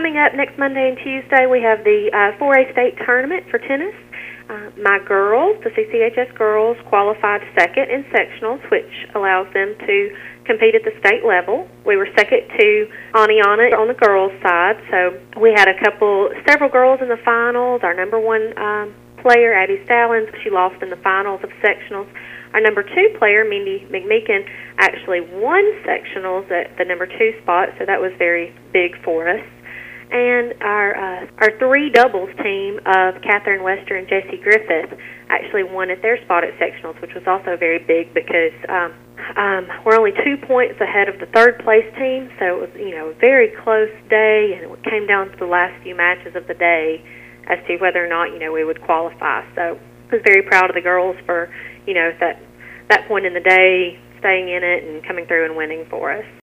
coming up next Monday and Tuesday, we have the 4A state tournament for tennis. My girls, the CCHS girls, qualified second in sectionals, which allows them to compete at the state level. We were second to Aniana on the girls' side, so we had several girls in the finals. Our number one player, Abby Stallings, she lost in the finals of sectionals. Our number two player, Mindy McMeekin, actually won sectionals at the number two spot, so that was very big for us. And our three doubles team of Catherine Wester and Jessie Griffith actually won at their spot at sectionals, which was also very big because we're only 2 points ahead of the third place team. So it was, a very close day, and it came down to the last few matches of the day as to whether or not we would qualify. So I was very proud of the girls for that point in the day, staying in it and coming through and winning for us.